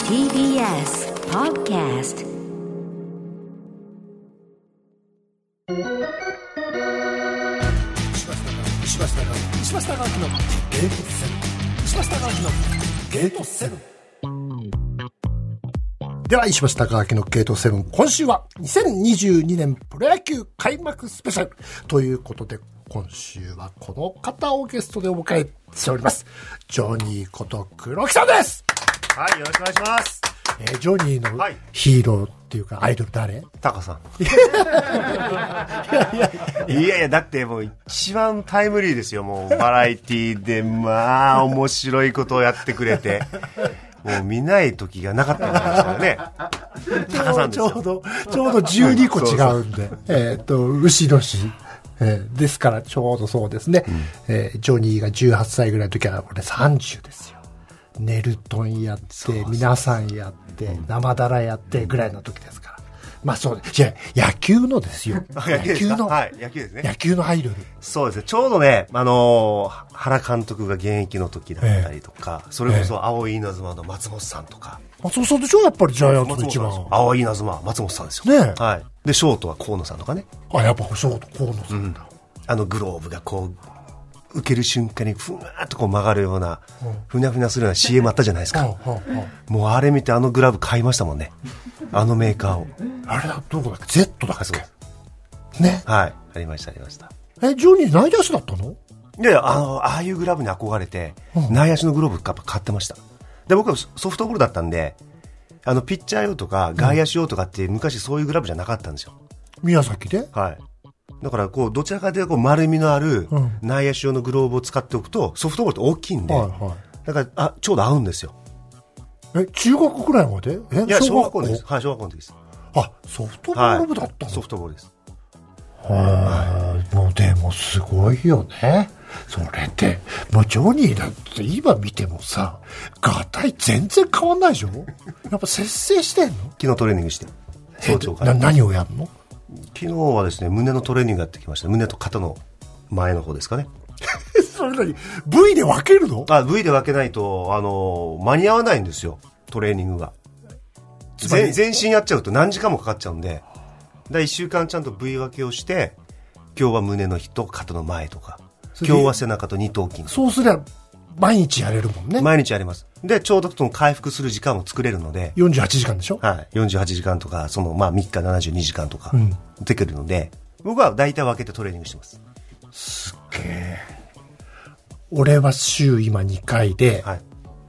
TBS Podcast。 石橋貴明のゲートセブン。石橋貴明のゲートセブン。では石橋貴明のゲートセブン、今週は2022年プロ野球開幕スペシャルということで、今週はこの方をゲストでお迎えしております。ジョニーこと黒木さんです。 はい、よろしくお願いします。 ジョニーのヒーローっていうかアイドル誰？ タカさん。いやいや、だってもう一番タイムリーですよ。もうバラエティでまあ面白いことをやってくれて、もう見ない時がなかったんですからね。タカさんですよ。 ちょうど12個違うんで、牛年。ですからちょうどそうですね、ジョニーが18歳ぐらいの時は俺30ですよ。ネルトンやって皆さんやって生だらやってぐらいの時ですから、まあそうです。じゃあ野球のですよ。 野球の、はい、野球ですね。 野球のアイドル。 そうですね。ちょうどね、原監督が現役の時だったりとか、それこそ青い稲妻の松本さんとか。 松本さんでしょ、やっぱりジャイアンツの一番。 青い稲妻松本さんですよね。 はい。でショートは河野さんとかね。 あ、やっぱショート河野さんだ。 グローブがこう受ける瞬間にふわーっとこう曲がるような、ふにゃふにゃするような CM あったじゃないですか。もうあれ見てグラブ買いましたもんね。メーカーを。 あれだ、どこだっけ？ Z だっけ？ね。 はい、ありました。ジョニー内野手だったの？ いやいや、ああいうグラブに憧れて、内野手のグローブ買ってました。で、僕はソフトボールだったんで、ピッチャー用とか外野手用とかって昔そういうグラブじゃなかったんですよ。 宮崎で？ はい。だからこうどちらかというと丸みのある内野手用のグローブを使っておくと、ソフトボールって大きいんで、だからちょうど合うんですよ。 中学くらいまで？ いや、小学校です。はい、小学校の時です。 あ、ソフトボール部だったの？ ソフトボールです。 もうでもすごいよね。それでもうジョニーだって今見てもさ、ガタイ全然変わんないでしょ。やっぱ節制してんの？ 昨日トレーニングして早朝から。 何をやるの？ 昨日はですね、胸のトレーニングやってきました。胸と肩の前の方ですかね。 それ何 V で分けるの ？V で分けないと間に合わないんですよ、トレーニングが。全身やっちゃうと何時間もかかっちゃうんで、1週間ちゃんと V 分けをして、今日は胸の日と肩の前とか、今日は背中と二頭筋。 そうすれば毎日やれるもんね。 毎日やります。でちょうどその回復する時間を作れるので、 48時間でしょ。 はい、48時間とか3日72時間とかできるので、僕は大体分けてトレーニングしてます。 すっげえ。俺は週今2回で、 はい、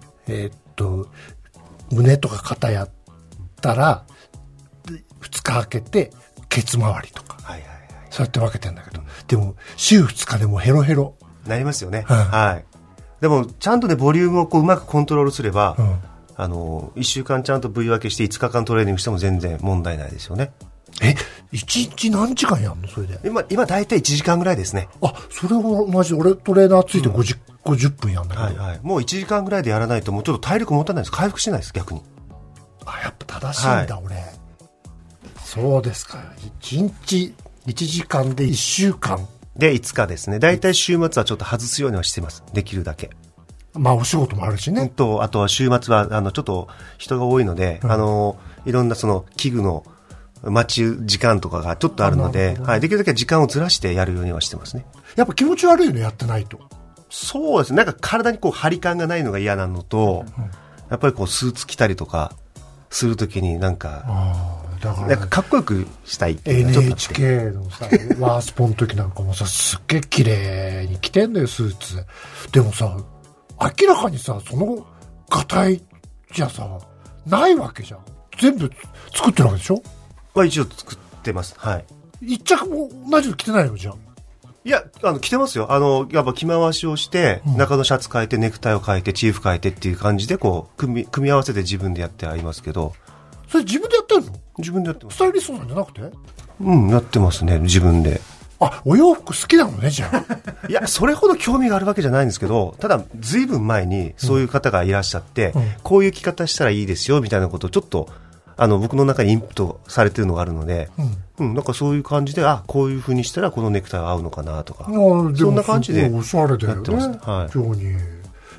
胸とか肩やったら2日空けてケツ周りとか、そうやって分けてんだけど、でも週2日でもヘロヘロなりますよね。はい。でもちゃんとねボリュームをこううまくコントロールすれば、1週間ちゃんと V 分けして5日間トレーニングしても全然問題ないですよね。 1日何時間やんの？それで今大体1時間ぐらいですね。 あ、それは同じ。俺トレーナーついて50分やんだけど、 もう1時間ぐらいでやらないともうちょっと体力持たないです。回復してないです、逆に。 やっぱ正しいんだ、俺。そうですか。1日1時間で1週間で5日ですね。大体週末はちょっと外すようにはしてます、できるだけ。 まあお仕事もあるしね。 あとは週末はちょっと人が多いので、いろんなその器具の待ち時間とかがちょっとあるので、できるだけ時間をずらしてやるようにはしてますね。 やっぱ気持ち悪いのやってないと。 そうですね。なんか体にこう張り感がないのが嫌なのと、やっぱりこうスーツ着たりとかするときになんかかっこよくしたいっていうのがちょっとあって。 NHK のさワースポの時なんかもさ、すっげえ綺麗に着てんのよ、スーツ。でもさ、明らかにさ、そのガタイじゃさないわけじゃん。全部作ってるわけでしょ。 一応作ってます。はい。 一着も同じの着てないのじゃん。 いや、着てますよ。やっぱ着回しをして、中のシャツ変えて、ネクタイを変えて、チーフ変えてっていう感じで、こう、組み合わせて自分でやってありますけど。 それ自分でやってるの？ 自分でやってます。 スタイリストなんじゃなくて？ やってますね、自分で。 お洋服好きなのね、じゃあ。 いや、それほど興味があるわけじゃないんですけど、ただ、ずいぶん前にそういう方がいらっしゃって、こういう着方したらいいですよ、みたいなことをちょっと、僕の中にインプットされてるのがあるので、なんかそういう感じで、こういう風にしたらこのネクタイは合うのかなとか、そんな感じでやってますね。はい。 ジョニー。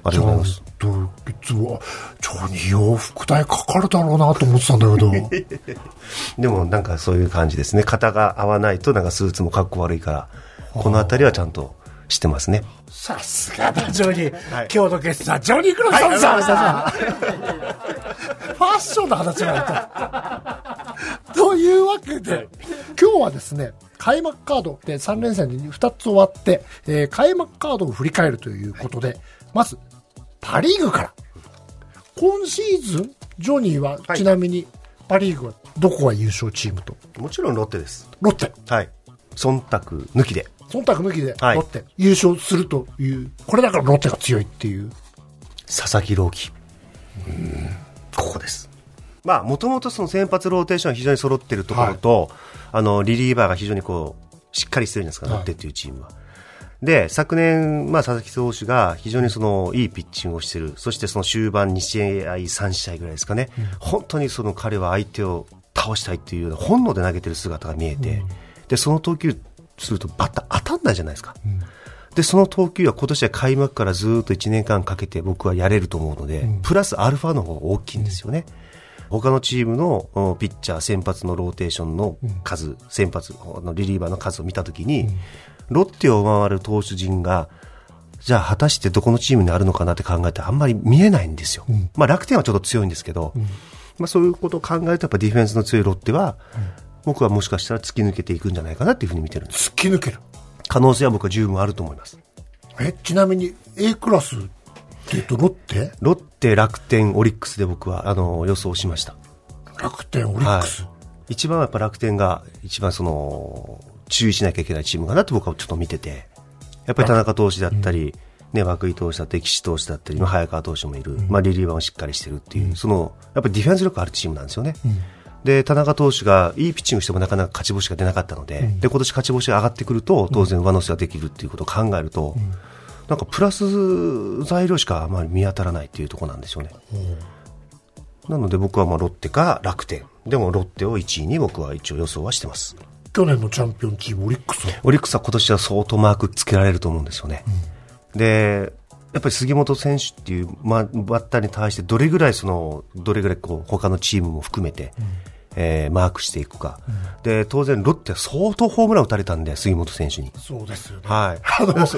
ありがとうございます。 いつもジョニー洋服代かかるだろうなと思ってたんだけどでもなんかそういう感じですね。型が合わないとなんかスーツもかっこ悪いから、このあたりはちゃんとしてますね。 さすがだジョニー、はい、今日のゲストはジョニー・クロフトンさん、はい、ファッションの話があったというわけで、はい、今日はですね、開幕カードで3連戦で2つ終わって、開幕カードを振り返るということで、まずパリーグから。今シーズンジョニーはちなみにパリーグはどこが優勝チームと？ もちろんロッテです。 ロッテ、 はい、忖度抜きで忖度抜きでロッテ、はい、優勝するという、これだからロッテが強いっていう。 佐々木朗希、ここです。まあもともとその先発ローテーションが非常に揃っているところと、はい、リリーバーが非常にこうしっかりしてるんですか、ロッテっていうチームは。で、昨年、佐々木投手が非常にそのいいピッチングをしている。そしてその終盤2試合、3試合ぐらいですかね。本当にその彼は相手を倒したいっていうような本能で投げてる姿が見えて、で、その投球するとバッター当たんないじゃないですか。で、その投球は今年は開幕からずっと1年間かけて僕はやれると思うので、プラスアルファの方が大きいんですよね。他のチームのピッチャー、先発のローテーションの数、先発のリリーバーの数を見たときに、ロッテを回る投手陣がじゃあ果たしてどこのチームにあるのかなって考えてあんまり見えないんですよ。楽天はちょっと強いんですけど、そういうことを考えるとやっぱディフェンスの強いロッテは、僕はもしかしたら突き抜けていくんじゃないかなっていうふうに見てるんです。 突き抜ける可能性は僕は十分あると思います。 ちなみに A クラスっていうとロッテ、 楽天、オリックスで僕は予想しました。 楽天、オリックス、 はい、一番はやっぱ楽天が一番その注意しなきゃいけないチームかなと僕はちょっと見てて、やっぱり田中投手だったり、涌井投手だったり岸投手だったり、早川投手もいる、リリーバーもしっかりしてるっていう、そのやっぱりディフェンス力あるチームなんですよね。で、田中投手がいいピッチングしてもなかなか勝ち星が出なかったので、で今年勝ち星が上がってくると当然上乗せができるっていうことを考えると、なんかプラス材料しかあまり見当たらないっていうところなんですよね。なので僕はロッテか楽天でもロッテを1位に僕は一応予想はしてます。 去年のチャンピオンチームオリックスは今年は相当マークつけられると思うんですよね。でやっぱり杉本選手っていう、バッターに対してどれぐらいこう他のチームも含めて、マークしていくか、で当然ロッテは相当ホームラン打たれたんで杉本選手に。 そうですよね、 はい、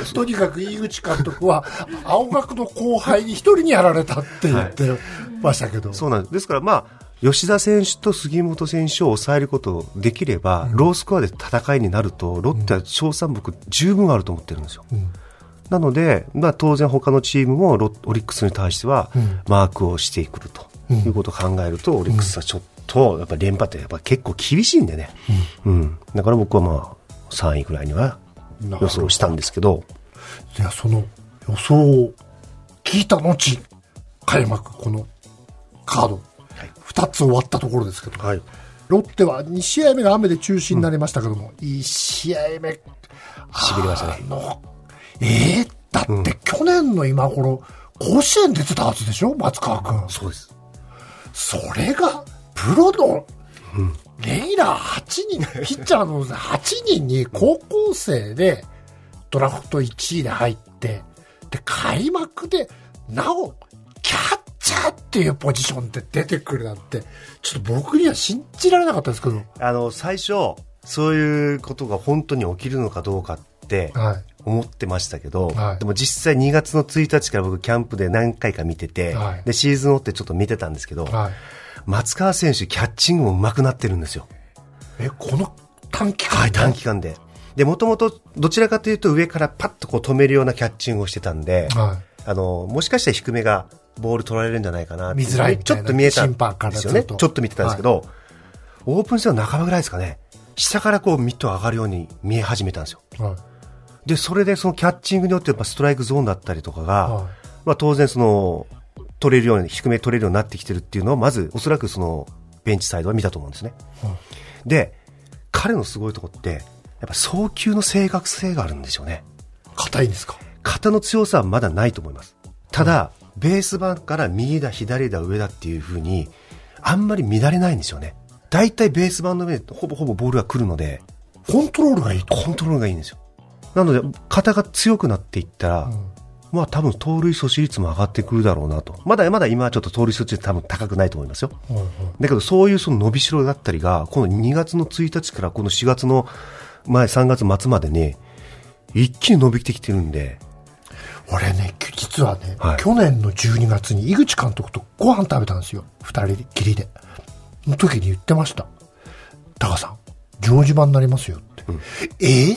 とにかく井口監督は青学の後輩に一人にやられたって言ってましたけど、 そうなんです。ですから吉田選手と杉本選手を抑えることできれば、ロースコアで戦いになるとロッテは勝算僕十分あると思ってるんですよ。なので、当然他のチームもオリックスに対してはマークをしてくるということを考えると、オリックスはちょっとやっぱり連覇ってやっぱ結構厳しいんでね、だから僕は3位ぐらいには予想したんですけど、 じゃあその予想を聞いた後、開幕このカード2つ終わったところですけど、はい、ロッテは2試合目が雨で中止になりましたけども、1試合目しびれましたね。 だって去年の今頃甲子園出てたはずでしょ、松川君。 そうです。 それがプロのレギュラー8人、ピッチャーの8人に高校生でドラフト1位で入って、で開幕でなおキャッチャーっていうポジションで出てくるなんて、ちょっと僕には信じられなかったですけど、 最初そういうことが本当に起きるのかどうかって思ってましたけど、でも実際2月の1日から僕キャンプで何回か見てて、でシーズンを追ってちょっと見てたんですけど、松川選手キャッチングも上手くなってるんですよ。 この短期間で、 短期間で。でもともとどちらかというと上からパッとこう止めるようなキャッチングをしてたんで、もしかしたら低めがボール取られるんじゃないかなって見づらいみたいな、 ちょっと見えたんですよね。ちょっと見てたんですけど、オープン戦の半ばぐらいですかね、下からこうミットが上がるように見え始めたんですよ。でそれでそのキャッチングによってやっぱストライクゾーンだったりとかが、当然その取れるように低め取れるようになってきてるっていうのをまずおそらくそのベンチサイドは見たと思うんですね。で彼のすごいとこってやっぱ送球の正確性があるんですよね。 硬いんですか？ 肩の強さはまだないと思います。ただ、ベース板から右だ左だ上だっていう風にあんまり乱れないんですよね。だいたいベース板の上でほぼほぼボールが来るので、 コントロールがいいと。 コントロールがいいんですよ。なので肩が強くなっていったら、 まあ多分盗塁阻止率も上がってくるだろうなと。まだ今はちょっと盗塁阻止率多分高くないと思いますよ。だけどそういうその伸びしろだったりが、この2月の1日からこの4月の前3月末までね、一気に伸びてきてるんで。 俺ね、実はね、去年の12月に井口監督とご飯食べたんですよ。二人きりで。その時に言ってました。タカさん、城島になりますよって。って、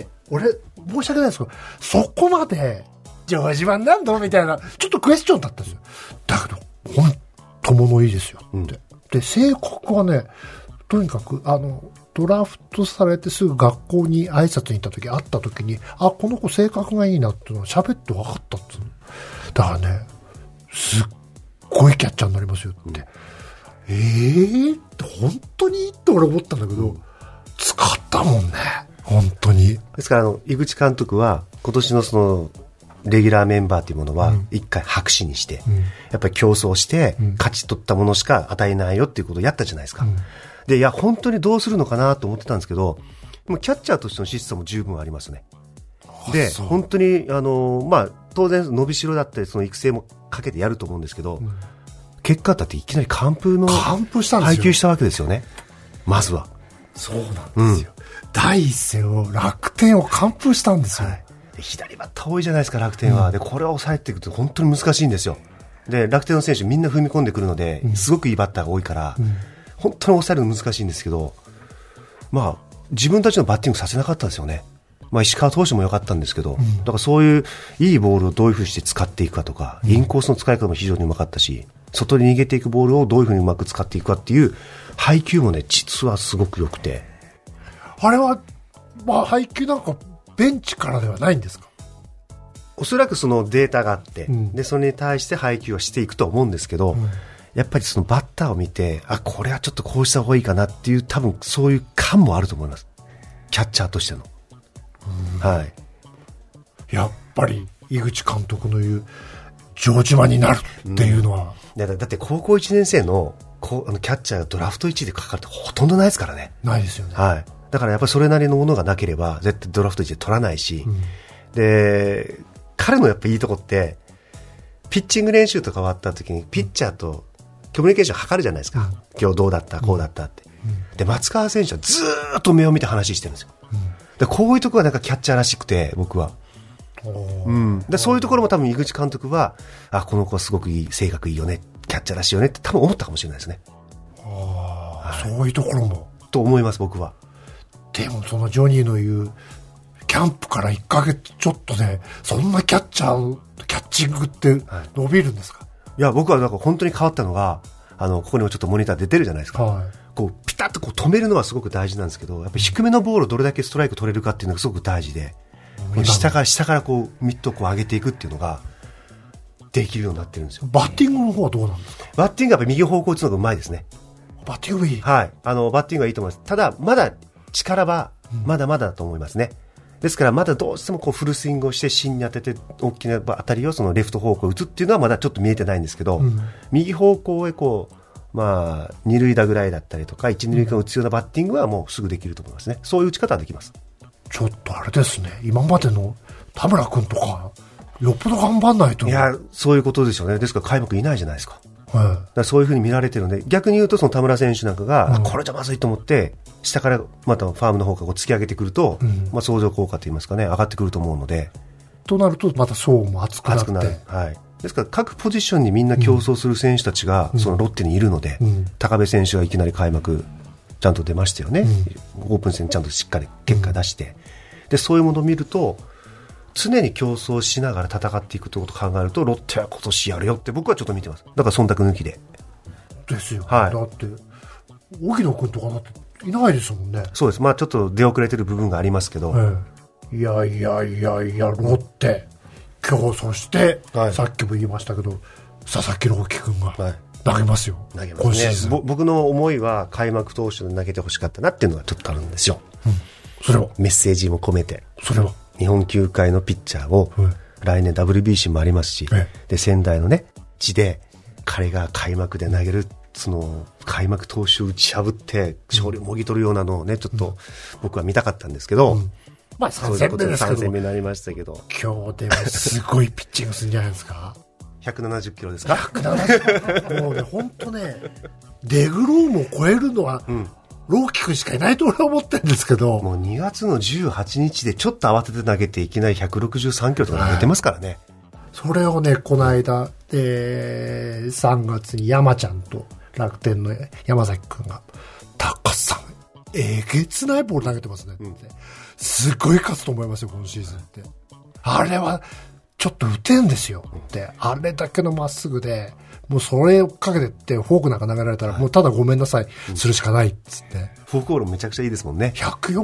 俺、申し訳ないですけど、そこまで、城島になんのみたいな、ちょっとクエスチョンだったんですよ。だけど、本当物いいですよって。で、性格はね、とにかく、ドラフトされてすぐ学校に挨拶に行った時、会った時に、あ、この子性格がいいなっていうのを喋って分かったっていう。だからね、すっごいキャッチャーになりますよって。って本当にって俺思ったんだけど、使ったもんね。本当に。 ですから、井口監督は、今年のその、レギュラーメンバーというものは、一回白紙にして、やっぱり競争して、勝ち取ったものしか与えないよっていうことをやったじゃないですか。で、いや、本当にどうするのかなと思ってたんですけど、キャッチャーとしての質素も十分ありますね。で、本当に、まあ、当然伸びしろだったり、その育成もかけてやると思うんですけど、結果だっていきなり完封の配球したわけですよね。まずは。 そうなんですよ。第一戦を楽天を完封したんですよ。 左バッター多いじゃないですか、楽天は。で、これを抑えていくと本当に難しいんですよ。で、楽天の選手みんな踏み込んでくるので、すごくいいバッターが多いから、本当に抑えるの難しいんですけど、まあ、自分たちのバッティングさせなかったですよね。まあ、石川投手も良かったんですけど、だからそういういいボールをどういうふうにして使っていくかとか、インコースの使い方も非常にうまかったし、外に逃げていくボールをどういうふうにうまく使っていくかっていう配球もね、実はすごく良くて。 あれは、まあ、配球なんかベンチからではないんですか？ おそらくそのデータがあって、で、それに対して配球をしていくと思うんですけど、やっぱりそのバッターを見て、あ、これはちょっとこうした方がいいかなっていう、多分そういう感もあると思います。キャッチャーとしての。はい。 やっぱり、井口監督の言う、城島になるっていうのは。 だって高校1年生のキャッチャーがドラフト1位でかかるってほとんどないですからね。 ないですよね。 はい。だからやっぱりそれなりのものがなければ、絶対ドラフト1位で取らないし、で、彼のやっぱいいとこって、ピッチング練習とか終わった時に、ピッチャーとコミュニケーション測るじゃないですか。今日どうだった、こうだったって。で、松川選手はずーっと目を見て話してるんですよ。で、こういうところがなんかキャッチャーらしくて、僕は。で、そういうところも多分井口監督は、あ、この子はすごくいい、性格いいよね、キャッチャーらしいよねって多分思ったかもしれないですね。 そういうところも。 と思います、僕は。 でもそのジョニーの言う、キャンプから1ヶ月ちょっとで、そんなキャッチングって伸びるんですか？ いや、僕はなんか本当に変わったのが、ここにもちょっとモニター出てるじゃないですか。こう、ピタッとこう止めるのはすごく大事なんですけど、やっぱり低めのボールをどれだけストライク取れるかっていうのがすごく大事で、下からこう、ミットをこう上げていくっていうのが、できるようになってるんですよ。 バッティングの方はどうなんですか？ バッティングはやっぱり右方向打つのがうまいですね。 バッティングいい？ はい。バッティングはいいと思います。ただ、まだ力は、まだまだだと思いますね。ですから、まだどうしてもこうフルスイングをして芯に当てて、大きな当たりをそのレフト方向打つっていうのはまだちょっと見えてないんですけど、右方向へこう、まあ、二塁打ぐらいだったりとか、一、二塁間打つようなバッティングはもうすぐできると思いますね。そういう打ち方はできます。 ちょっとあれですね、今までの田村君とか、よっぽど頑張んないと。 いや、そういうことでしょうね。ですから開幕いないじゃないですか。だからそういうふうに見られてるので、逆に言うとその田村選手なんかが、これじゃまずいと思って、下からまたファームの方からこう突き上げてくると、まあ相乗効果といいますかね、上がってくると思うので。 となると、また層も厚くなって。厚くなる。 はい。ですから各ポジションにみんな競争する選手たちが、そのロッテにいるので、高部選手がいきなり開幕、ちゃんと出ましたよね。オープン戦ちゃんとしっかり結果出して。で、そういうものを見ると、常に競争しながら戦っていくということを考えると、ロッテは今年やるよって僕はちょっと見てます。だから忖度抜きで。 ですよ。 はい。 だって、荻野君とかだっていないですもんね。 そうです。まあちょっと出遅れてる部分がありますけど。 いや、ロッテ、競争して、さっきも言いましたけど、佐々木朗希君が投げますよ。 投げますね。僕の思いは開幕投手で投げてほしかったなっていうのがちょっとあるんですよ。 それはメッセージも込めて。 それは日本球界のピッチャーを、来年 WBC もありますし、で、仙台のね、地で、彼が開幕で投げる、その、開幕投手を打ち破って、勝利をもぎ取るようなのをね、ちょっと、僕は見たかったんですけど、 まあ3戦目ですけど。 3戦目になりましたけど。 今日でもすごいピッチングするんじゃないですか。 170キロですか。 170。もうね、ほんとね、デグロームを超えるのは、ローキ君しかいないと俺は思ってるんですけど。 もう2月の18日でちょっと慌てて投げていきなり163キロとか投げてますからね。 それをね、この間、3月に山ちゃんと楽天の山崎君が、高須さん、えげつないボール投げてますねって、すごい勝つと思いますよ、今シーズンって。あれは、ちょっと打てんですよって、あれだけのまっすぐで、もうそれをかけてってフォークなんか投げられたら、もうただごめんなさいするしかないっつって。 フォークボールめちゃくちゃいいですもんね。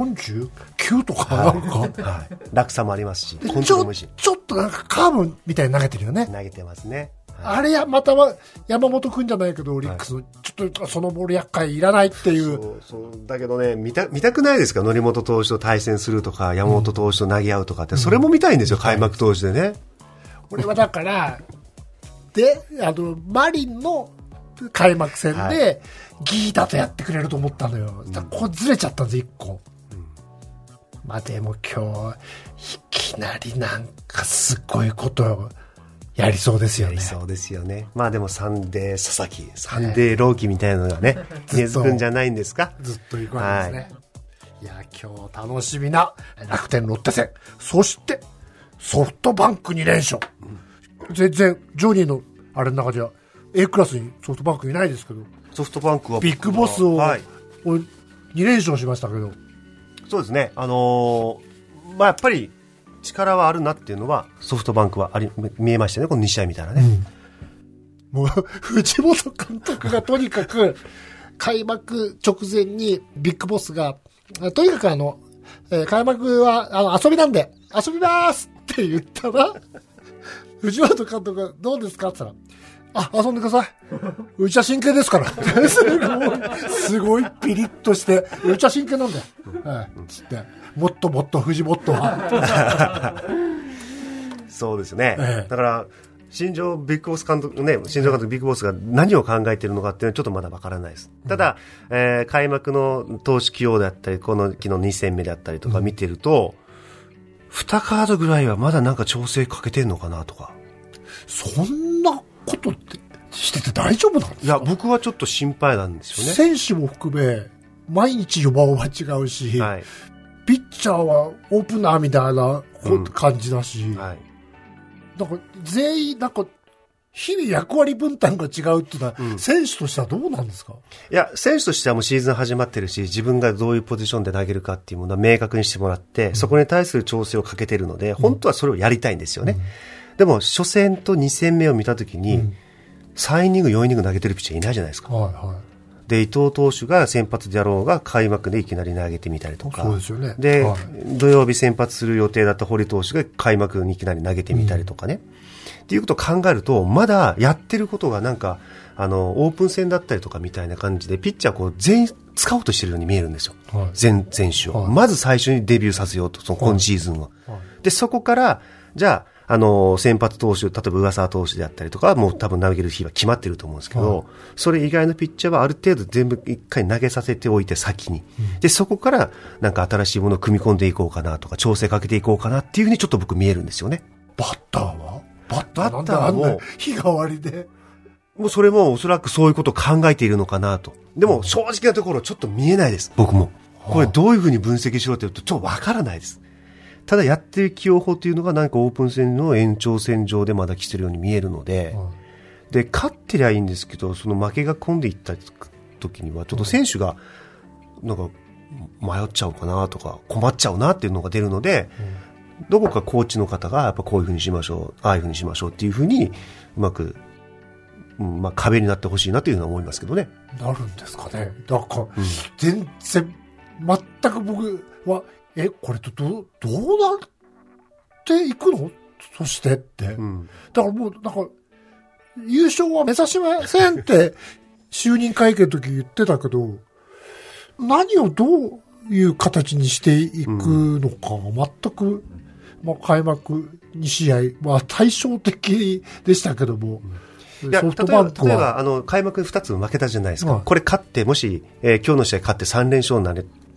149とかなんか、 はい、落差もありますし、 ちょっとなんかカーブみたいに投げてるよね。 投げてますね。 あれや、または山本くんじゃないけど、オリックスの、ちょっとそのボール厄介いらないっていう。 そうだけどね、見たくないですか、則本投手と対戦するとか、山本投手と投げ合うとかって、それも見たいんですよ、開幕投手でね。 俺はだから、で、マリンの開幕戦で、ギータとやってくれると思ったのよ。こうずれちゃったんです、1個。まあでも今日、いきなりなんかすごいことを、やりそうですよね。 やりそうですよね。まあでもサンデー佐々木、サンデー朗希みたいなのがね、根付くんじゃないんですか。 ずっと行くわけですね。いや、今日楽しみな楽天ロッテ戦。そして、ソフトバンク2連勝。全然、ジョニーのあれの中じゃ、A クラスにソフトバンクいないですけど。 ソフトバンクはビッグボスを、2連勝しましたけど。 そうですね。まあやっぱり、力はあるなっていうのはソフトバンクは見えましたね、この2試合見たらね。 もう藤本監督がとにかく開幕直前にビッグボスがとにかく開幕は遊びなんで遊びますって言ったら藤本監督がどうですかって言ったら、遊んでください。うちは真剣ですから。すごいピリッとして、うちは真剣なんだよ。つって、もっともっと藤本は。 そうですね。だから、新庄ビッグボス監督ね、新庄監督ビッグボスが何を考えているのかっていうのはちょっとまだわからないです。ただ、開幕の投手起用であったり、この昨日2戦目であったりとか見てると、2カードぐらいはまだなんか調整かけてんのかなとか。 そんなことってしてて大丈夫なんですか？ いや、僕はちょっと心配なんですよね。 選手も含め、毎日4番は違うし、ピッチャーはオープナーみたいな感じだし、なんか全員なんか日々役割分担が違うっていうのは、選手としてはどうなんですか？ いや、選手としてはもうシーズン始まってるし、自分がどういうポジションで投げるかっていうものは明確にしてもらって、そこに対する調整をかけてるので、本当はそれをやりたいんですよね。でも初戦と2戦目を見たときに、3イニング4イニング投げてるピッチャーいないじゃないですか。で、伊藤投手が先発であろうが開幕でいきなり投げてみたりとか。 そうですよね。 で、土曜日先発する予定だった堀投手が開幕にいきなり投げてみたりとかね。っていうことを考えると、まだやってることがなんか、オープン戦だったりとかみたいな感じで、ピッチャーこう全員使おうとしてるように見えるんですよ。全選手を。まず最初にデビューさせようと、その今シーズンは。で、そこから、じゃあ、先発投手、例えば上沢投手であったりとか、もう多分投げる日は決まってると思うんですけど、それ以外のピッチャーはある程度全部一回投げさせておいて先に。で、そこからなんか新しいものを組み込んでいこうかなとか、調整かけていこうかなっていうふうにちょっと僕見えるんですよね。 バッターはもう日替わりで。 もうそれもおそらくそういうことを考えているのかなと。でも正直なところちょっと見えないです、僕も。これどういうふうに分析しろって言うとちょっとわからないです。ただやってる起用法というのが何かオープン戦の延長線上でまだ来てるように見えるので、で、勝ってりゃいいんですけど、その負けが込んでいった時には、ちょっと選手が、なんか、迷っちゃうかなとか、困っちゃうなっていうのが出るので、どこかコーチの方が、やっぱこういうふうにしましょう、ああいうふうにしましょうっていうふうに、うまく、まあ壁になってほしいなというのは思いますけどね。 なるんですかね。だから、全然、全く僕は、これとどうなっていくの？そしてって。だからもう、なんか、優勝は目指しませんって、就任会見の時言ってたけど、何をどういう形にしていくのか全く、まあ、開幕2試合、まあ、対照的でしたけども、 いや、例えば開幕2つ負けたじゃないですか。これ勝って、もし、今日の試合勝って3連勝にな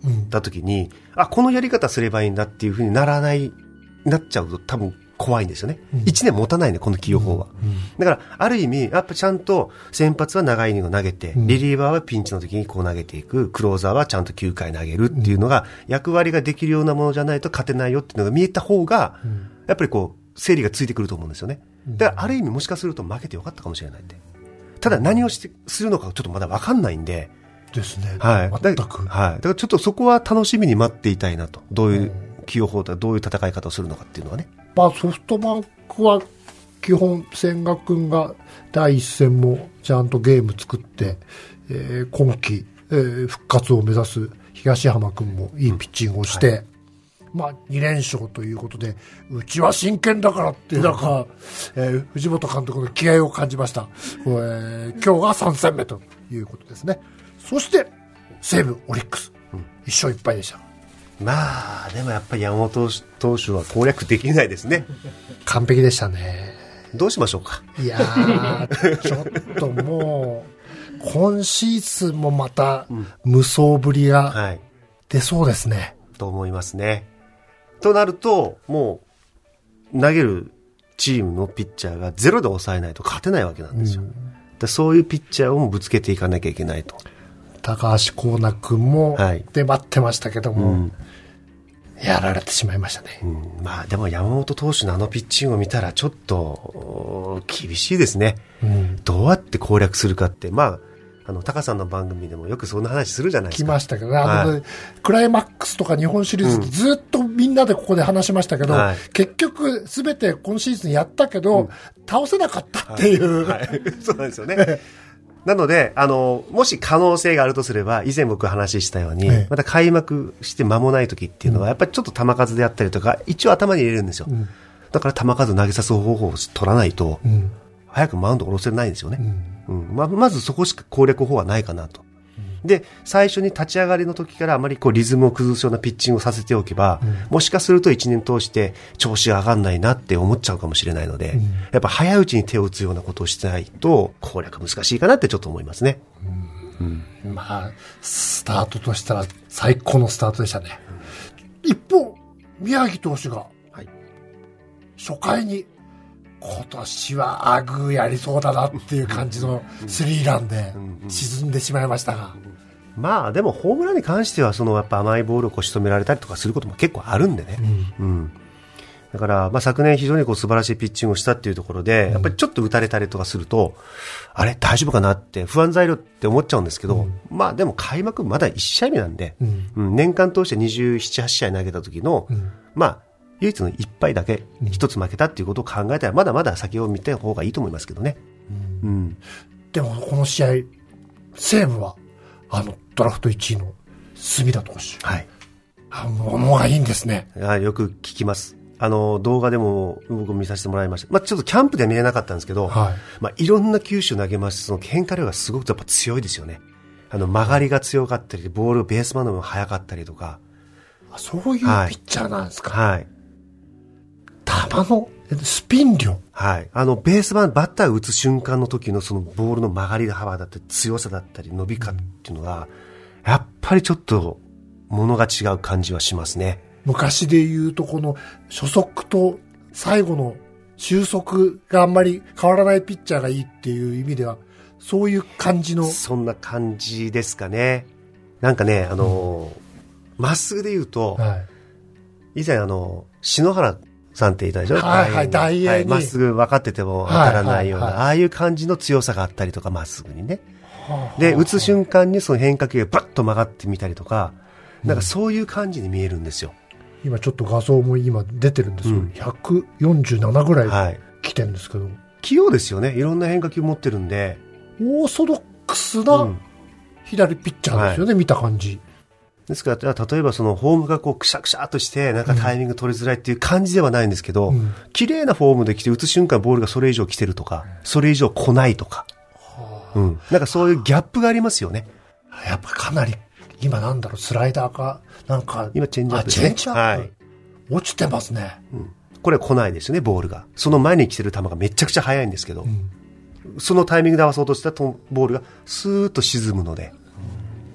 た時に、このやり方すればいいんだっていう風になっちゃうと多分怖いんですよね。1年持たないね、この起用法は。だから、ある意味、やっぱちゃんと先発は長いイニングを投げて、リリーバーはピンチの時にこう投げていく、クローザーはちゃんと9回投げるっていうのが、役割ができるようなものじゃないと勝てないよっていうのが見えた方が、やっぱりこう、整理がついてくると思うんですよね。だから、ある意味もしかすると負けてよかったかもしれないって。ただ何をするのかちょっとまだ分かんないんで。 ですね。 はい。 全く。 はい。だからちょっとそこは楽しみに待っていたいなと。どういう起用法とかどういう戦い方をするのかっていうのはね。 ソフトバンクは基本千賀君が第一戦もちゃんとゲーム作って、今季、復活を目指す東浜君もいいピッチングをして、2連勝ということで、うちは真剣だからってなんか、藤本監督の気合を感じました。今日が3戦目ということですね。そして西武オリックス、1勝1敗でした。 でもやっぱり山本投手は攻略できないですね。 完璧でしたね。 どうしましょうか。 いやーちょっともう今シーズンもまた無双ぶりが出そうですね、 と思いますね。となるともう投げるチームのピッチャーがゼロで抑えないと勝てないわけなんですよ、でそういうピッチャーをぶつけていかなきゃいけないと。高橋光成君も出張ってましたけども、やられてしまいましたね、 でも山本投手のピッチングを見たらちょっと厳しいですね、どうやって攻略するかって、タカさんの番組でもよくそんな話するじゃないですか。 来ましたけどね、クライマックスとか日本シリーズでずっとみんなでここで話しましたけど、結局すべて今シーズンやったけど、倒せなかったっていう、 そうなんですよねなので、もし可能性があるとすれば、以前僕話したように、また開幕して間もない時っていうのは、やっぱりちょっと球数であったりとか、一応頭に入れるんですよ。だから球数投げさす方法を取らないと、早くマウンド下ろせないんですよね。まずそこしか攻略法はないかなと。で、最初に立ち上がりの時からあまりリズムを崩すようなピッチングをさせておけば、もしかすると1年通して調子が上がんないなって思っちゃうかもしれないので、やっぱ早いうちに手を打つようなことをしてないと攻略難しいかなってちょっと思いますね。 スタートとしたら最高のスタートでしたね。一方、宮城投手が初回に今年はアグーやりそうだなっていう感じのスリーランで沈んでしまいましたが、 でもホームランに関してはやっぱ甘いボールを仕留められたりとかすることも結構あるんでね、だから昨年非常に素晴らしいピッチングをしたっていうところで、やっぱりちょっと打たれたりとかすると、あれ大丈夫かなって不安材料って思っちゃうんですけど、でも開幕まだ1試合目なんで、年間通して27、8試合投げた時の、唯一の1敗だけ1つ負けたっていうことを考えたら、まだまだ先を見た方がいいと思いますけどね。 でもこの試合、西武はドラフト1位の隅田投手、物がいいんですね。 よく聞きます。動画でも僕見させてもらいました。ちょっとキャンプでは見れなかったんですけど、いろんな球種投げますし、その変化量がすごくやっぱ強いですよね。曲がりが強かったり、ボールベースマンのも速かったりとか。 そういうピッチャーなんですか。球のスピン量。 ベースマン、バッターを打つ瞬間の時のそのボールの曲がり幅だったり、強さだったり、伸び感っていうのが、やっぱりちょっと、ものが違う感じはしますね。 昔で言うとこの初速と最後の終速があんまり変わらないピッチャーがいいっていう意味では、そういう感じの。 そんな感じですかね。なんかね、まっすぐで言うと、以前篠原さんっていたでしょ。 大英にまっすぐ分かってても当たらないような、ああいう感じの強さがあったりとか、まっすぐにね。で、打つ瞬間にその変化球がバッと曲がってみたりとか、なんかそういう感じに見えるんですよ。 今ちょっと画像も今出てるんですよ。147ぐらい来てるんですけど。 器用ですよね。いろんな変化球持ってるんで。 オーソドックスな左ピッチャーですよね、見た感じ。 ですから、例えばそのフォームがくしゃくしゃっとして、なんかタイミング取りづらいっていう感じではないんですけど、綺麗なフォームで来て打つ瞬間ボールがそれ以上来てるとか、それ以上来ないとか。なんかそういうギャップがありますよね。 やっぱかなり、今スライダーか、なんか。 今チェンジアップですね。 チェンジアップ。落ちてますね。 これは来ないですよね、ボールが。その前に来てる球がめちゃくちゃ速いんですけど、そのタイミングで合わそうとしたボールがスーッと沈むので。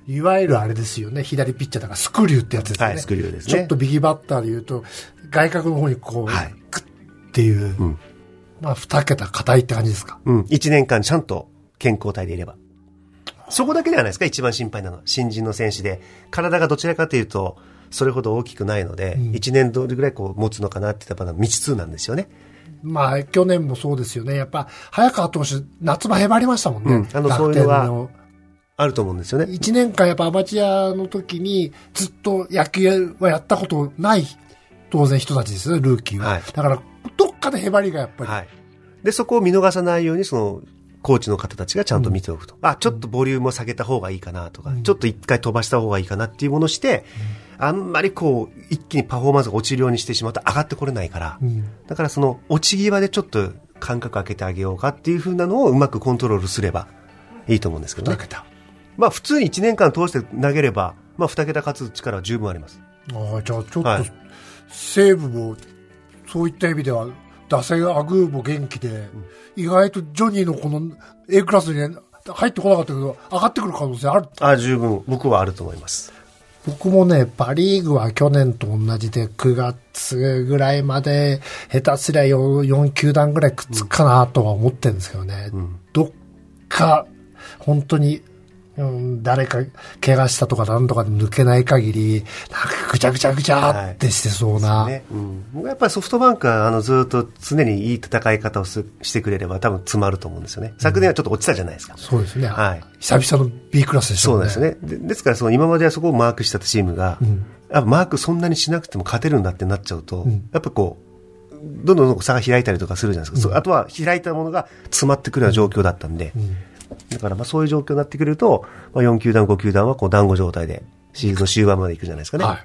いわゆるあれですよね、左ピッチャーだからスクリューってやつですよね。 はい、スクリューですね。 ちょっと右バッターで言うと、外角の方にこう、 はい、 グッっていう、まあ、2桁硬いって感じですか。 1年間ちゃんと健康体でいれば。そこだけではないですか、一番心配なのは。新人の選手で、体がどちらかというと、それほど大きくないので、1年どれぐらいこう持つのかなって言ったら未知数なんですよね。 まあ、去年もそうですよね。やっぱ、早川投手、夏場へばりましたもんね。 そういうのは、あると思うんですよね。 1年間やっぱアマチュアの時に、ずっと野球はやったことない、当然人たちですよね、ルーキーは。はい、だから、どっかでへばりがやっぱり。はい。 で、そこを見逃さないように、コーチの方たちがちゃんと見ておくと。ちょっとボリュームを下げた方がいいかなとか、ちょっと一回飛ばした方がいいかなっていうものをして、あんまりこう、一気にパフォーマンスが落ちるようにしてしまうと上がってこれないから、だから落ち際でちょっと間隔空けてあげようかっていう風なのをうまくコントロールすればいいと思うんですけどね。まあ普通に1年間通して投げれば、まあ2桁勝つ力は十分あります。 じゃあちょっと、西武も、そういった意味では、打線アグーも元気で、意外とジョニーのこの A クラスに入ってこなかったけど、上がってくる可能性ある？ 十分、僕はあると思います。 僕もね、パリーグは去年と同じで9月ぐらいまで下手すりゃ 4球団ぐらいくっつくかなとは思ってるんですけどね。どっか、本当に、誰か怪我したとかなんとかで抜けない限り、なんかぐちゃぐちゃぐちゃってしてそうな。 僕はやっぱりソフトバンクはずっと常にいい戦い方をしてくれれば多分詰まると思うんですよね。昨年はちょっと落ちたじゃないですか。 そうですね。はい。久々の B クラスでしたね。 そうですね。ですから今まではそこをマークしたチームが、マークそんなにしなくても勝てるんだってなっちゃうと、やっぱこう、どんどん差が開いたりとかするじゃないですか。あとは開いたものが詰まってくるような状況だったんで、だからそういう状況になってくると、4球団5球団はこう団子状態でシーズン終盤まで行くじゃないですかね。はい。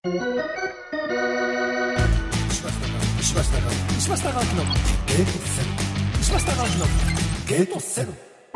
石橋貴明のゲートセブン。石橋貴明のゲートセブン。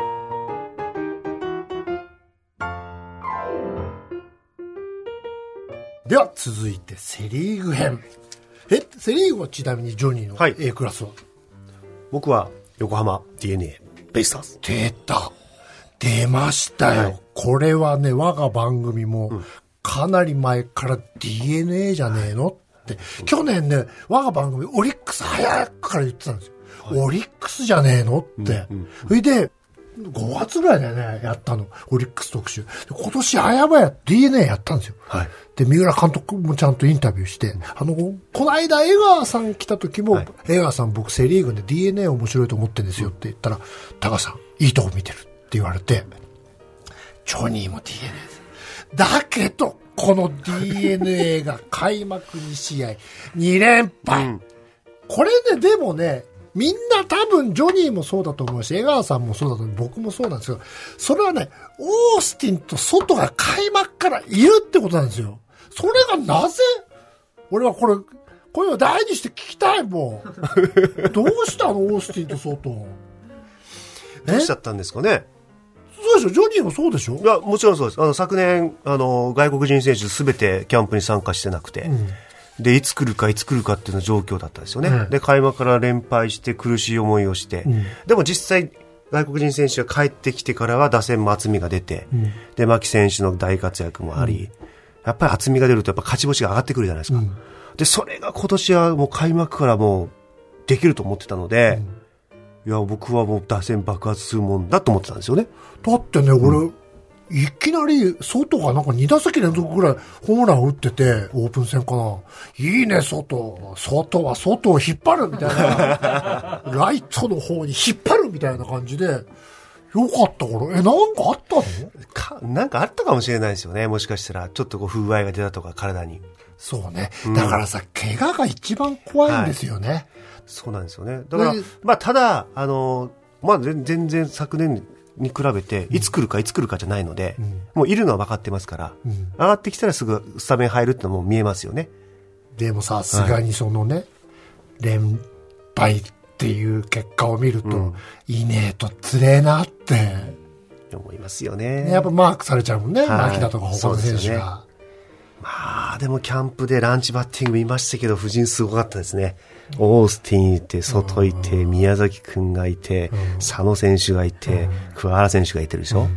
では続いてセリーグ編。セリーグはちなみにジョニーの A クラスは、 僕は横浜 DNA。ベイスターズ。 出ましたよ。これはね、我が番組もかなり前から DNA じゃねえのって、去年ね、我が番組オリックス早くから言ってたんですよ。オリックスじゃねえのって。それで、5月ぐらいだよね、やったの。オリックス特集。今年早々 DNA やったんですよ。で、三浦監督もちゃんとインタビューして、この間江川さん来た時も、江川さん僕セリーグで DNA 面白いと思ってるんですよって言ったら、高さん、いいとこ見てるって言われて、ジョニーも DNA です。だけど、この DNA が開幕2試合、2連敗。これね、でもね、みんな多分ジョニーもそうだと思うし、江川さんもそうだと思う、僕もそうなんですけど、それはね、オースティンとソトが開幕からいるってことなんですよ。それがなぜ、俺はこれを大にして聞きたいもん。どうしたのオースティンとソト。 どうしちゃったんですかね。 そうでしょ、ジョニーもそうでしょ。 いや、もちろんそうです。昨年、外国人選手すべてキャンプに参加してなくて、で、いつ来るかっていうような状況だったんですよね。で、開幕から連敗して苦しい思いをして、でも実際、外国人選手が帰ってきてからは打線も厚みが出て、で、牧選手の大活躍もあり、やっぱり厚みが出るとやっぱ勝ち星が上がってくるじゃないですか。で、それが今年はもう開幕からもうできると思ってたので、いや、僕はもう打線爆発するもんだと思ってたんですよね。 だってね、俺、いきなり、外がなんか2打席連続ぐらいホームラン打ってて、オープン戦かな。いいね、外は外を引っ張るみたいな。ライトの方に引っ張るみたいな感じで、よかったから、なんかあったの？なんかあったかもしれないですよね。もしかしたら、ちょっとこう、風合いが出たとか、体に。 そうね。だからさ、怪我が一番怖いんですよね。 そうなんですよね。だから、まあ、ただ、全然昨年に比べて、いつ来るかじゃないので、もういるのは分かってますから、上がってきたらすぐスタメン入るってのも見えますよね。 でもさすがにそのね、連敗っていう結果を見ると、いねえとつれえなって。 思いますよね。 やっぱマークされちゃうもんね、牧田とか他の選手が。 まあ、でもキャンプでランチバッティング見ましたけど、夫人すごかったですね。オースティンいて、外いて、宮崎くんがいて、佐野選手がいて、桑原選手がいてるでしょ。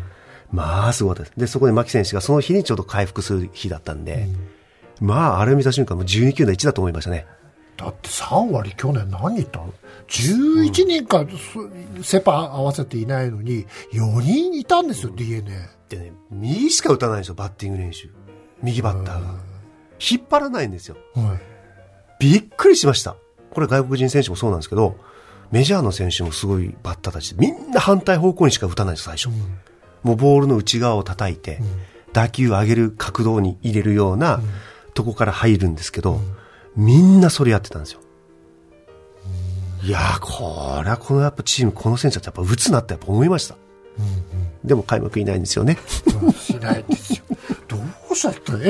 まあ、すごかったです。で、そこで牧選手がその日にちょうど回復する日だったんで、まあ、あれを見た瞬間、もう12球団1だと思いましたね。 だって3割去年何人いたの ?11 人か、セパ合わせていないのに、4人いたんですよ、DNA。 でね、右しか打たないんですよ、バッティング練習。右バッターが。引っ張らないんですよ。びっくりしました。これ外国人選手もそうなんですけど、メジャーの選手もすごいバッターたちで、みんな反対方向にしか打たないんです、最初。もうボールの内側を叩いて、打球を上げる角度に入れるようなとこから入るんですけど、みんなそれやってたんですよ。いやー、これはこのやっぱチーム、この選手たちやっぱ打つなってやっぱ思いました。でも開幕いないんですよね。 しないんですよ。どうしちゃったそれ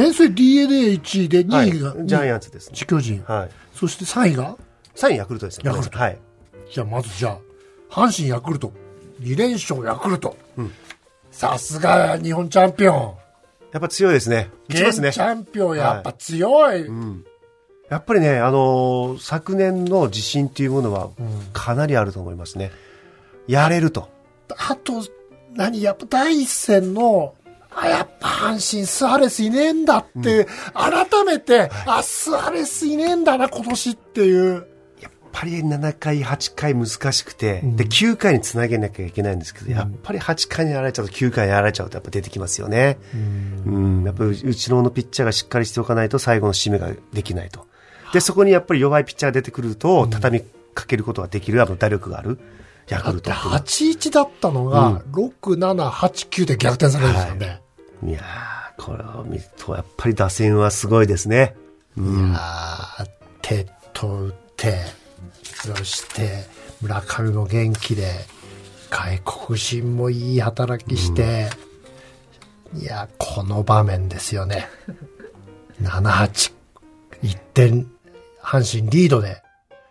DNA1 位で2位が、 ジャイアンツですね。 巨人。そして3位が ?3 位ヤクルトですね。 ヤクルト。 はい。 じゃあまず阪神ヤクルト。2連勝ヤクルト。さすが日本チャンピオン。 やっぱ強いですね。 現チャンピオンやっぱ強い。 やっぱりね、昨年の自信っていうものはかなりあると思いますね。やれると。 あと、やっぱ第一戦の、やっぱ阪神スアレスいねえんだって、改めて、スアレスいねえんだな、今年っていう。 やっぱり7回、8回難しくて、で、9回につなげなきゃいけないんですけど、やっぱり8回にやられちゃうと9回にやられちゃうとやっぱ出てきますよね。やっぱり内側のピッチャーがしっかりしておかないと最後の締めができないと。で、そこにやっぱり弱いピッチャーが出てくると、畳みかけることができる、打力がある。ヤクルト。 8-1だったのが、6、7、8、9で逆転されるんですよね。 いやー、これを見ると、やっぱり打線はすごいですね。 いやー、手と打って、そして村上も元気で、外国人もいい働きして、いや、この場面ですよね。7、8、1点、阪神リードで。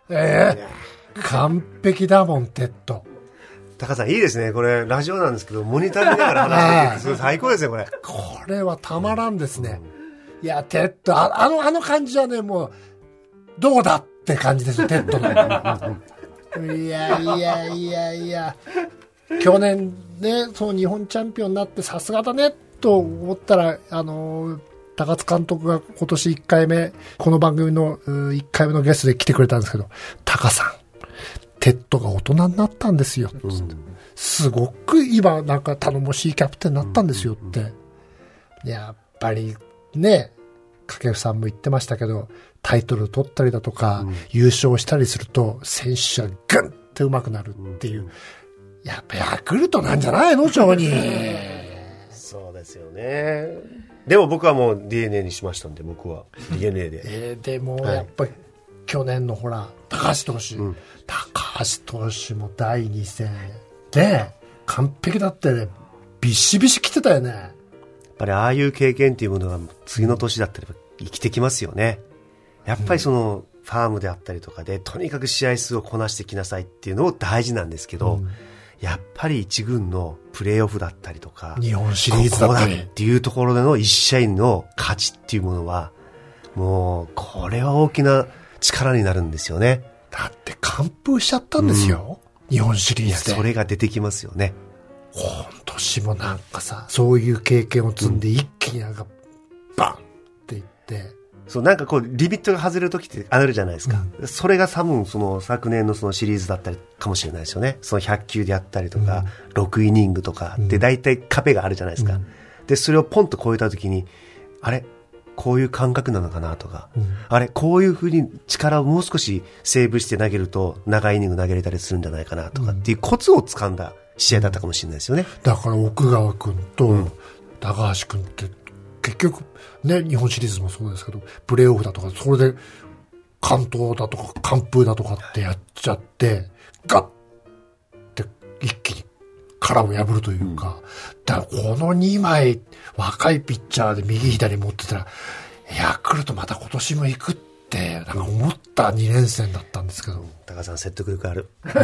完璧だもん、テッド。 高さん、いいですね。これ、ラジオなんですけど、モニター見ながら話してて、最高ですね、これ。 これはたまらんですね。いや、テッド、あの感じはね、もう、どうだって感じですよ、テッドの。いや。去年ね、その日本チャンピオンになってさすがだね、と思ったら、高津監督が今年1回目、この番組の1回目のゲストで来てくれたんですけど、高さん、テッドが大人になったんですよ。すごく今なんか頼もしいキャプテンになったんですよって。やっぱりね、掛布さんも言ってましたけど、タイトル取ったりだとか、優勝したりすると、選手はグンって上手くなるっていう。やっぱヤクルトなんじゃないの、長に。 そうですよね。でも僕はもう DNA にしましたんで、僕は DNA で。 でもやっぱり去年のほら、高橋投手、高橋投手も第2戦で完璧だってね、ビシビシ来てたよね。やっぱりああいう経験っていうものが次の年だったら生きてきますよね。やっぱりそのファームであったりとかで、とにかく試合数をこなしてきなさいっていうのも大事なんですけど、やっぱり一軍のプレーオフだったりとか、 日本シリーズだったりっていうところでの一試合の勝ちっていうものは、もうこれは大きな力になるんですよね。 だって完封しちゃったんですよ、日本シリーズで。 それが出てきますよね。 今年もなんかさ、そういう経験を積んで一気になんかバンっていって、 そう、なんかこうリミットが外れる時ってあるじゃないですか、それが多分その昨年のそのシリーズだったりかもしれないですよね。その100球であったりとか、6イニングとかで大体壁があるじゃないですか、でそれをポンと超えた時に、あれこういう感覚なのかなとか、あれこういう風に力をもう少しセーブして投げると長いイニング投げれたりするんじゃないかなとかっていうコツをつかんだ試合だったかもしれないですよね。 だから奥川君と高橋君って結局ね、日本シリーズもそうですけど、プレーオフだとかそれで完投だとか完封だとかってやっちゃってガッて一気に殻を破るというか、だからこの2枚若いピッチャーで右左持ってたら、ヤクルトまた今年も行くってなんか思った2連戦だったんですけど、 高さん説得力ある、 この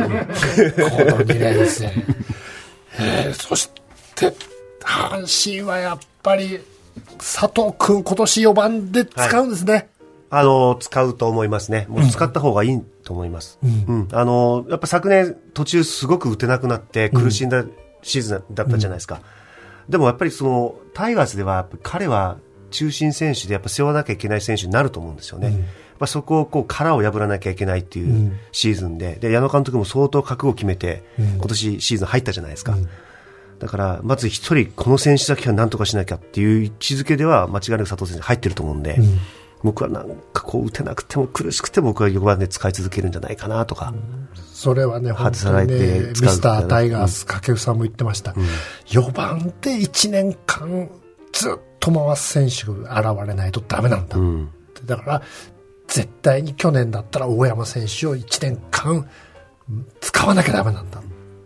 2連戦、そして阪神はやっぱり佐藤君今年4番で使うんですね、 使うと思いますね。もう使った方がいいと思います、やっぱ昨年途中すごく打てなくなって苦しんだシーズンだったじゃないですか、 でもやっぱりそのタイガースではやっぱ彼は中心選手でやっぱ背負わなきゃいけない選手になると思うんですよね。そこをこう殻を破らなきゃいけないっていうシーズンで、矢野監督も相当覚悟を決めて、今年シーズン入ったじゃないですか。だからまず一人この選手だけは何とかしなきゃっていう位置づけでは間違いなく佐藤選手入ってると思うんで、僕はなんかこう打てなくても苦しくても僕は4番で使い続けるんじゃないかなとか。 それはね、本当にね、ミスタータイガース、掛布さんも言ってました。4番で1年間ずっと回す選手が現れないとダメなんだ。だから、絶対に去年だったら大山選手を1年間使わなきゃダメなんだって。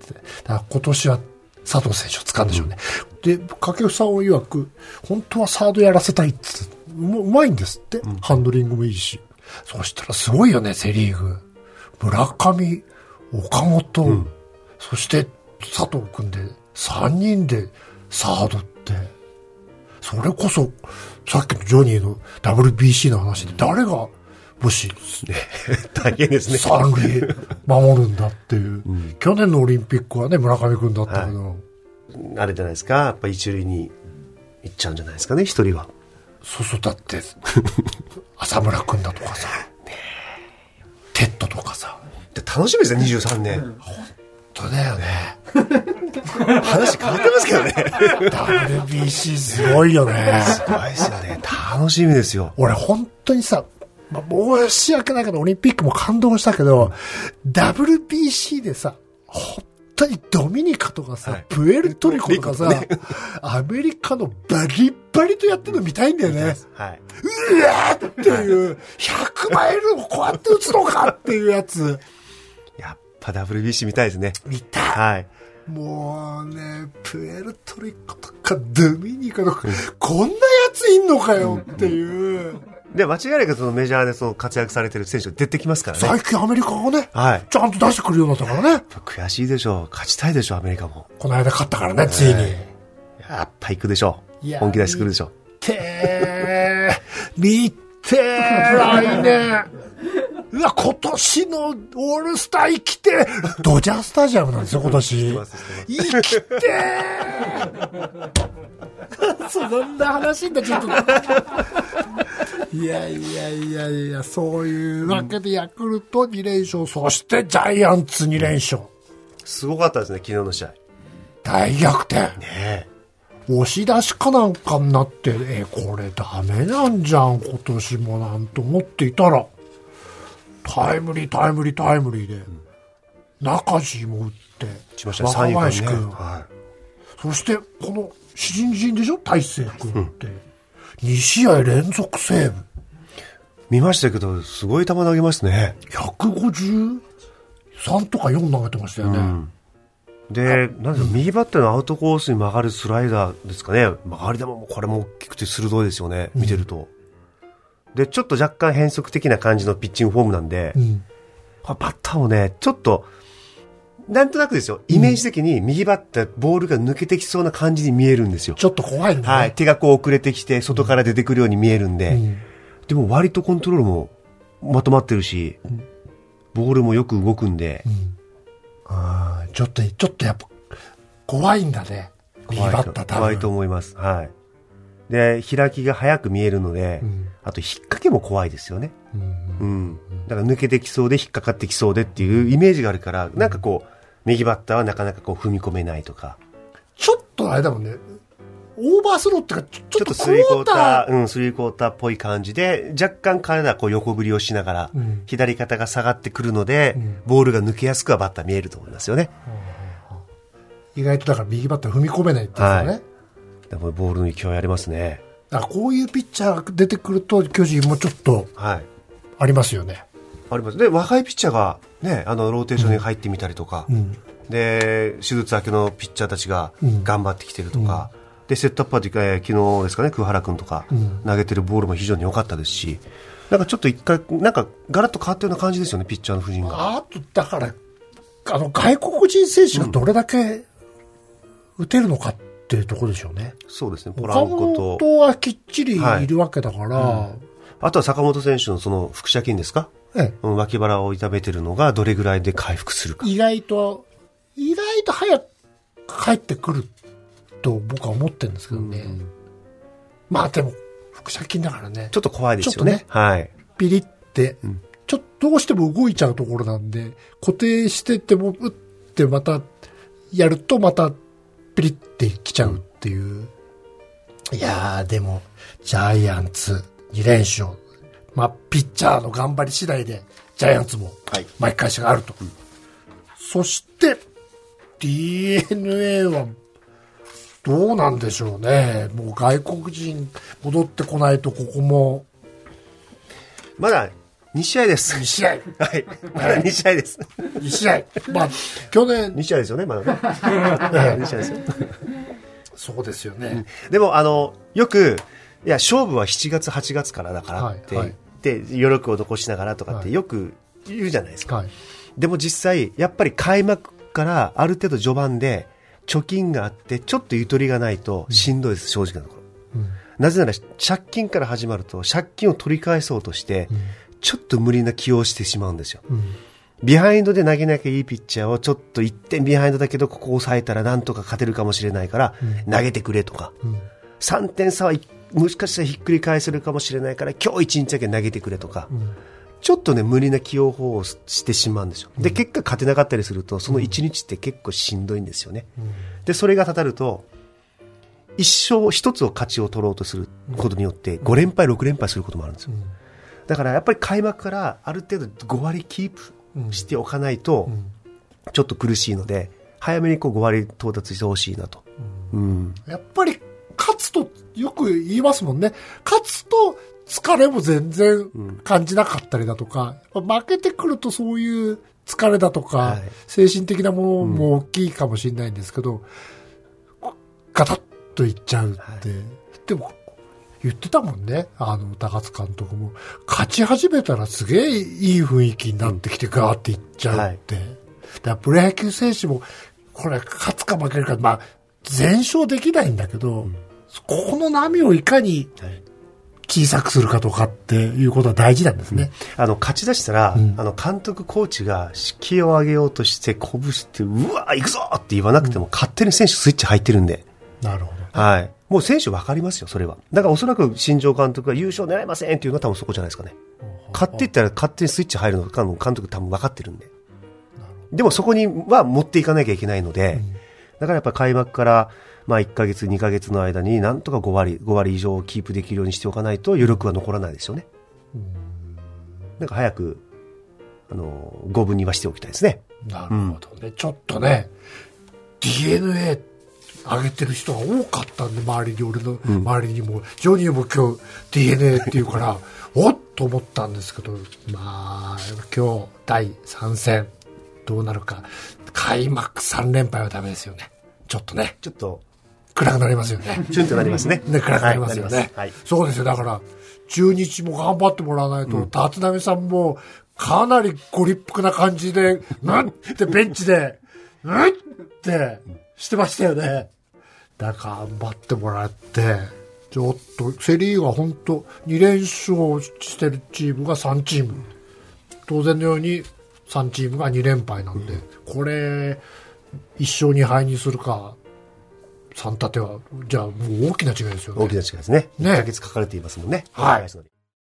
だから今年は佐藤選手を使うんでしょうね。で、掛布さんを曰く、本当はサードやらせたいってうまいんですって、ハンドリングもいいし。そしたらすごいよね、セリーグ。村上、岡本、そして佐藤君で3人でサードって、それこそさっきのジョニーの WBC の話で誰がもし大変ですね、 三塁守るんだっていう、去年のオリンピックはね村上君だったけど、 あれじゃないですか、やっぱ一塁に行っちゃうんじゃないですかね、一人は。 そうだって浅村君だとかさ、テッドとかさ、 楽しみですね、23年。 本当だよね。 話変わってますけどね。 WBC すごいよね。 すごいですよね。楽しみですよ。 俺本当にさ、申し訳ないけどオリンピックも感動したけど、WBC でさ、本当にドミニカとかさ、プエルトリコとかさ、アメリカのバリバリとやってるの見たいんだよね。 はい。 うわーっていう、100マイルをこうやって打つのかっていうやつ。 やっぱ WBC 見たいですね。 見たい。 はい。 もうね、プエルトリコとかドミニカとか、こんなやついんのかよっていう。 で、間違いなくそのメジャーでその活躍されてる選手が出てきますからね。 最近アメリカがね、 はい、 ちゃんと出してくるようになったからね。 悔しいでしょう。勝ちたいでしょう、アメリカも。 この間勝ったからね、ついに。 やっぱ行くでしょう。本気出してくるでしょう。 見て来年。うわ、今年のオールスター生きて、ドジャースタジアムなんですよ、今年。生きてそんな話になっちゃった。いや、そういうわけでヤクルト2連勝、そしてジャイアンツ2連勝。 すごかったですね、昨日の試合。 大逆転。 ねえ。 押し出しかなんかになって、これダメなんじゃん、今年もなんと思っていたら、タイムリーで、中地も打って、 若林君、そしてこの新人でしょ、大勢君って、2試合連続セーブ。 見ましたけど、すごい球投げますね。 153とか4投げてましたよね。 で、なんで右バッターのアウトコースに曲がるスライダーですかね。曲がり球もこれも大きくて鋭いですよね、見てると。で、ちょっと若干変則的な感じのピッチングフォームなんで、バッターもね、ちょっと、なんとなくですよ、イメージ的に右バッター、ボールが抜けてきそうな感じに見えるんですよ。 ちょっと怖いんだね。 はい。手がこう遅れてきて、外から出てくるように見えるんで、でも割とコントロールもまとまってるし、ボールもよく動くんで、 ちょっとやっぱ、怖いんだね。右バッター多分。 怖いと思います。はい。で、開きが早く見えるので、あと引っ掛けも怖いですよね。だから抜けてきそうで引っかかってきそうでっていうイメージがあるから、なんかこう、右バッターはなかなかこう踏み込めないとか。 ちょっとあれだもんね。オーバースローっていうか、ちょっとスリークォーター、スリークォーターっぽい感じで、若干体こう横振りをしながら、左肩が下がってくるので、ボールが抜けやすくはバッター見えると思いますよね。 意外とだから右バッター踏み込めないってやつだね。 だからボールの勢いありますね。 こういうピッチャーが出てくると、巨人もちょっと、ありますよね。 あります。で、若いピッチャーがね、ローテーションに入ってみたりとか、で、手術明けのピッチャーたちが頑張ってきてるとか、で、セットアッパーで昨日ですかね、桑原君とか、投げてるボールも非常に良かったですし、なんかちょっと一回、なんかガラッと変わったような感じですよね、ピッチャーの布陣が。 あと、だから、外国人選手がどれだけ打てるのかっていうところでしょうね。 そうですね、ポランコと。 岡本はきっちりいるわけだから、 あとは坂本選手のその腹斜筋ですか、脇腹を痛めてるのがどれぐらいで回復するか。 意外と早く帰ってくると僕は思ってるんですけどね。まあでも、腹斜筋だからね。 ちょっと怖いですよね。はい。 ピリって、ちょっとどうしても動いちゃうところなんで、固定してても、打ってまた、やるとまた、ピリってきちゃうっていう。いやー、でも、ジャイアンツ2連勝。まあ、ピッチャーの頑張り次第で、ジャイアンツも巻き返しがあると。そして、DNA は、どうなんでしょうね。もう外国人戻ってこないと、ここも。 まだ2試合です。 2試合。 はい。まだ2試合です。 2試合。まあ、去年。 2試合ですよね、まだね。2試合ですよ。 そうですよね。 でも、よく、いや、勝負は7月、8月からだからって言って、余力を残しながらとかってよく言うじゃないですか。でも実際、やっぱり開幕からある程度序盤で貯金があって、ちょっとゆとりがないとしんどいです、正直なところ。なぜなら、借金から始まると、借金を取り返そうとして、ちょっと無理な気をしてしまうんですよ。ビハインドで投げなきゃいいピッチャーをちょっと1点ビハインドだけどここを抑えたらなんとか勝てるかもしれないから投げてくれとか、3点差はもしかしたらひっくり返せるかもしれないから今日1日だけ投げてくれとか、ちょっとね無理な起用法をしてしまうんですよ。で結果勝てなかったりするとその1日って結構しんどいんですよね。でそれがたたると一つを勝ちを取ろうとすることによって5連敗6連敗することもあるんですよ。だからやっぱり開幕からある程度5割キープしておかないとちょっと苦しいので早めにこう5割到達してほしいなと、 やっぱり勝つとよく言いますもんね。勝つと疲れも全然感じなかったりだとか、負けてくるとそういう疲れだとか、精神的なものも大きいかもしれないんですけど、ガタッといっちゃうって、でも言ってたもんね、高津監督も。勝ち始めたらすげえいい雰囲気になってきてガーっていっちゃうって。だからプロ野球選手も、これ勝つか負けるか、まあ、全勝できないんだけど、この波をいかに小さくするかとかっていうことは大事なんですね。 勝ち出したら、監督コーチが士気を上げようとして鼓舞して、うわ行くぞって言わなくても、勝手に選手スイッチ入ってるんで。 なるほど。 はい。もう選手分かりますよ、それは。だからおそらく新庄監督が優勝狙いませんっていうのは多分そこじゃないですかね。勝っていったら勝手にスイッチ入るのか監督多分分かってるんで。でもそこには持っていかなきゃいけないので、だからやっぱり開幕からまあ1ヶ月2ヶ月の間になんとか5割以上をキープできるようにしておかないと余力は残らないですよね。なんか早く5分にはしておきたいですね。 なるほどね。ちょっとね DNA 上げてる人が多かったんで、周りに、俺の周りにも、ジョニーも今日 DNA っていうからおっと思ったんですけど、まあ今日第3戦どうなるか。開幕3連敗はダメですよね。ちょっとね、ちょっと暗くなりますよね。 チュンとなりますね。 ね、暗くなりますよね。はい、そうですよ。だから中日も頑張ってもらわないと、立浪さんもかなりご立腹な感じでなんってベンチでうんってしてましたよね。だから頑張ってもらって、ちょっとセリーグは本当2連勝してるチームが3チーム、当然のように3チームが2連敗なんで、これ1勝2敗にするか3立てはじゃあもう大きな違いですよね。 大きな違いですね。1ヶ月かかれていますもんね。 はい。